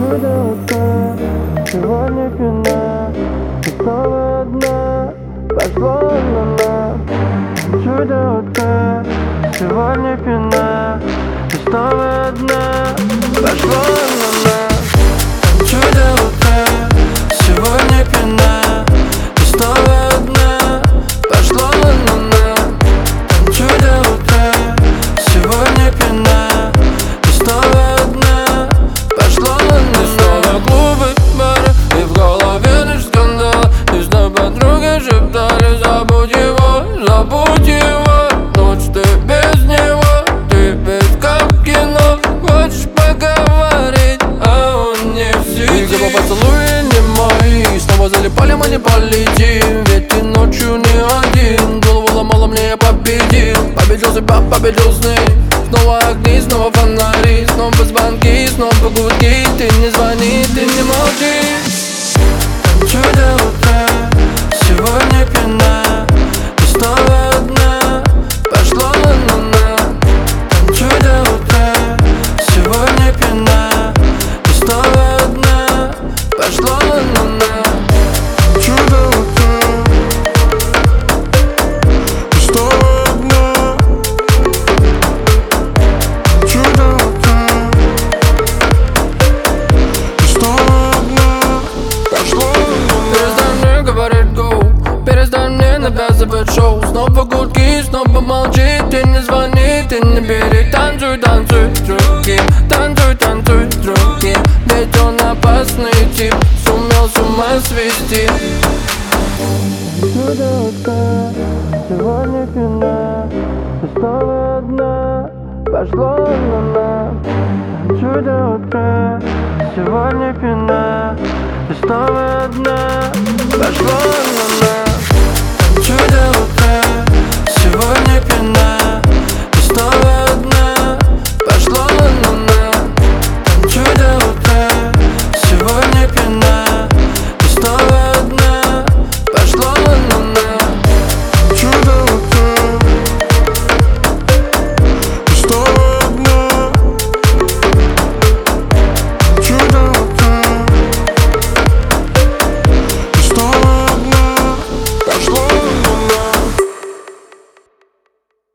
Чудо-утро, сегодня пьяна, ты снова одна, пошла луна. Чудо-утро, сегодня пьяна, ты снова одна, пошла луна. Чудо-утро, сегодня пьяна, ты снова одна, пошла луна. Чудо-утро, сегодня пьяна, ты снова одна, пошла луна. Снова клубы, бары и в голове лишь скандал. И вновь подруги шептали: забудь его, забудь его. Ночь ты без него, ты ведь как в кино. Хочешь поговорить, а он не в сети. И где поцелуи не мои, снова залипали, мы не полетим. Ведь ты ночью не один, голову ломала, мне я победил. Победил себя, победил сны. Снова огни, снова фонари, снова звонки, снова гудки. Ты не звони, ты не молчи. Чудо-утро, сегодня пьяна, ты снова одна, пошла луна. Чудо-утро, сегодня пьяна, ты снова одна, пошла луна. Чудо-утро, ты снова одна. Чудо-утро, ты снова одна, пошла луна. Перестань мне говорить go, перестань мне навязывать шоу. Снова гудки, снова молчи. Ты не звони, ты не бери. Танцуй, танцуй с другим, танцуй, танцуй с другим. Ведь он опасный тип, сумел с ума свести. Чудо-утро, сегодня пьяна, ты снова одна, пошла луна. Чудо-утро, сегодня пьяна, ты снова одна, пошла луна. Чудо-утро.